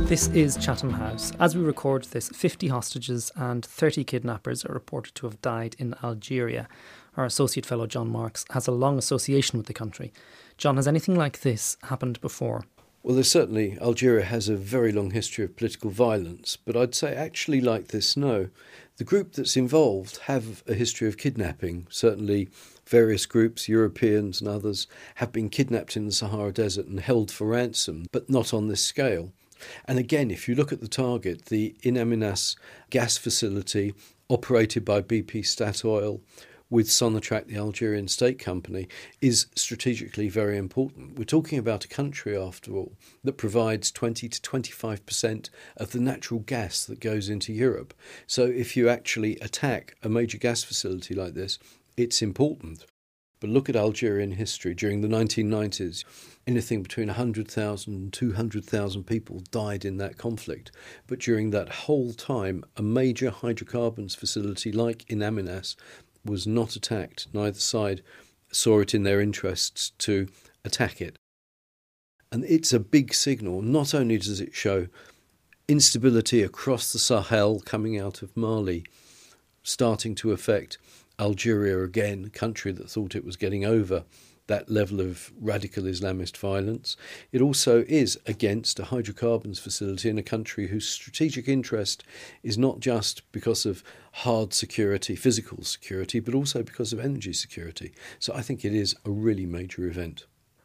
This is Chatham House. As we record this, 50 hostages and 30 kidnappers are reported to have died in Algeria. Our associate fellow John Marks has a long association with the country. John, has anything like this happened before? Well, there's certainly, Algeria has a very long history of political violence, but I'd say actually like this, no. The group that's involved have a history of kidnapping. Certainly various groups, Europeans and others, have been kidnapped in the Sahara Desert and held for ransom, but not on this scale. And again, if you look at the target, the In Amenas gas facility operated by BP Statoil with Sonatrach, the Algerian state company, is strategically very important. We're talking about a country, after all, that provides 20 to 25% of the natural gas that goes into Europe. So if you actually attack a major gas facility like this, it's important. But look at Algerian history. During the 1990s, anything between 100,000 and 200,000 people died in that conflict. But during that whole time, a major hydrocarbons facility like In Amenas was not attacked. Neither side saw it in their interests to attack it. And it's a big signal. Not only does it show instability across the Sahel coming out of Mali, starting to affect Algeria again, a country that thought it was getting over that level of radical Islamist violence. It also is against a hydrocarbons facility in a country whose strategic interest is not just because of hard security, physical security, but also because of energy security. So I think it is a really major event.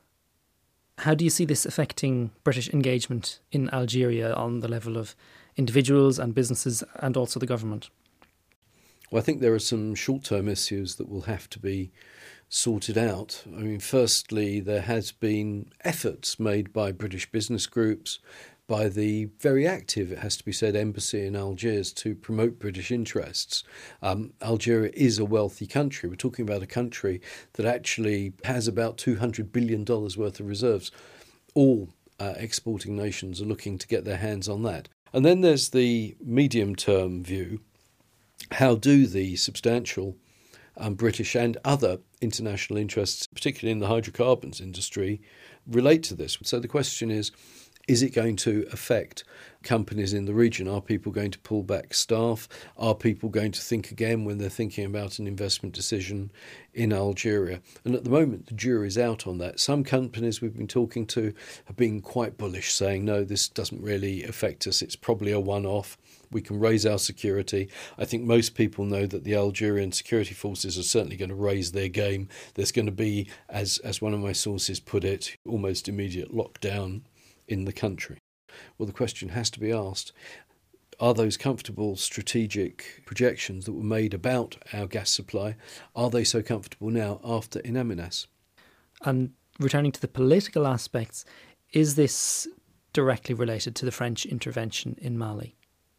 How do you see this affecting British engagement in Algeria on the level of individuals and businesses and also the government? Well, I think there are some short-term issues that will have to be sorted out. I mean, firstly, there has been efforts made by British business groups, by the very active, it has to be said, embassy in Algiers to promote British interests. Algeria is a wealthy country. We're talking about a country that actually has about $200 billion worth of reserves. All exporting nations are looking to get their hands on that. And then there's the medium-term view. How do the substantial British and other international interests, particularly in the hydrocarbons industry, relate to this? So the question is it going to affect companies in the region? Are people going to pull back staff? Are people going to think again when they're thinking about an investment decision in Algeria? And at the moment, the jury's out on that. Some companies we've been talking to have been quite bullish, saying, no, this doesn't really affect us. It's probably a one-off. We can raise our security. I think most people know that the Algerian security forces are certainly going to raise their game. There's going to be, as one of my sources put it, almost immediate lockdown in the country. Well, the question has to be asked, are those comfortable strategic projections that were made about our gas supply, are they so comfortable now after In Amenas? And returning to the political aspects, is this directly related to the French intervention in Mali?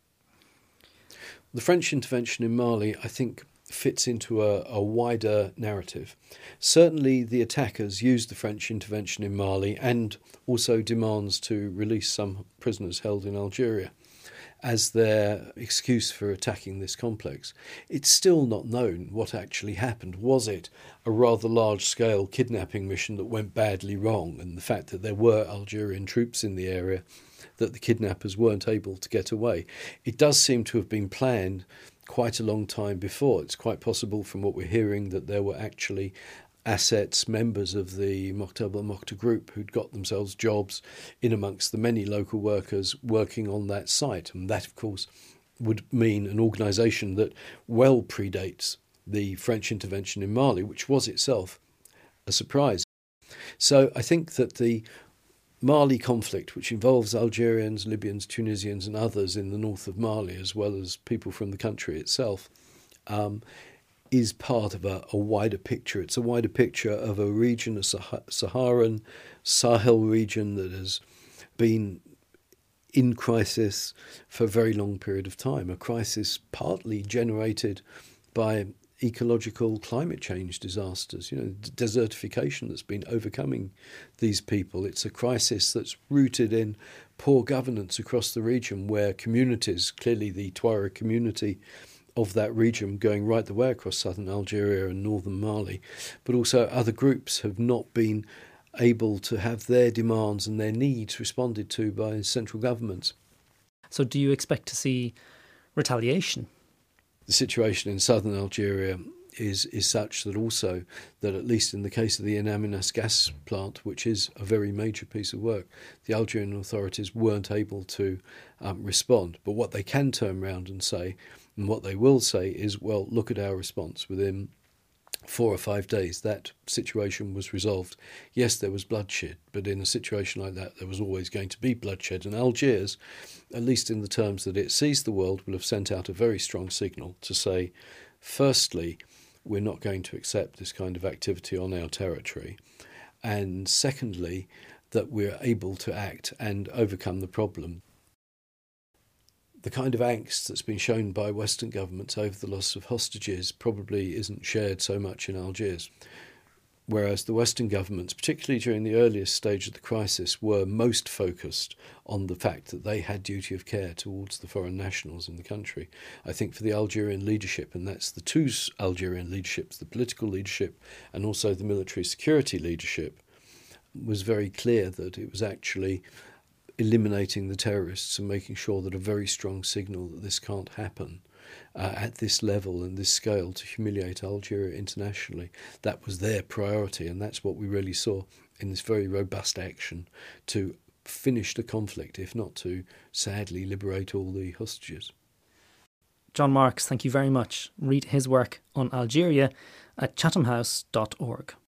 The French intervention in Mali, I think, fits into a wider narrative. Certainly the attackers used the French intervention in Mali and also demands to release some prisoners held in Algeria as their excuse for attacking this complex. It's still not known what actually happened. Was it a rather large-scale kidnapping mission that went badly wrong, and the fact that there were Algerian troops in the area, that the kidnappers weren't able to get away? It does seem to have been planned quite a long time before. It's quite possible from what we're hearing that there were actually assets, members of the Mokhtar Mokhtar group who'd got themselves jobs in amongst the many local workers working on that site. And that, of course, would mean an organisation that well predates the French intervention in Mali, which was itself a surprise. So I think that the Mali conflict, which involves Algerians, Libyans, Tunisians and others in the north of Mali, as well as people from the country itself, is part of a wider picture. It's a wider picture of a region, a Saharan Sahel region that has been in crisis for a very long period of time, a crisis partly generated by ecological climate change disasters, desertification that's been overcoming these people. It's a crisis that's rooted in poor governance across the region, where communities, clearly the Tuareg community of that region going right the way across southern Algeria and northern Mali, but also other groups have not been able to have their demands and their needs responded to by central governments. So do you expect to see retaliation? The situation in southern Algeria is such that also that at least in the case of the In Amenas gas plant, which is a very major piece of work, the Algerian authorities weren't able to respond. But what they can turn around and say, and what they will say is, well, look at our response. Within 4 or 5 days, that situation was resolved. Yes, there was bloodshed, but in a situation like that, there was always going to be bloodshed. And Algiers, at least in the terms that it sees the world, will have sent out a very strong signal to say, firstly, we're not going to accept this kind of activity on our territory. And secondly, that we're able to act and overcome the problem. The kind of angst that's been shown by Western governments over the loss of hostages probably isn't shared so much in Algiers. Whereas the Western governments, particularly during the earliest stage of the crisis, were most focused on the fact that they had duty of care towards the foreign nationals in the country. I think for the Algerian leadership, and that's the two Algerian leaderships, the political leadership and also the military security leadership, was very clear that it was actually eliminating the terrorists and making sure that a very strong signal that this can't happen at this level and this scale to humiliate Algeria internationally. That was their priority, and that's what we really saw in this very robust action to finish the conflict, if not to sadly liberate all the hostages. John Marks, thank you very much. Read his work on Algeria at chathamhouse.org.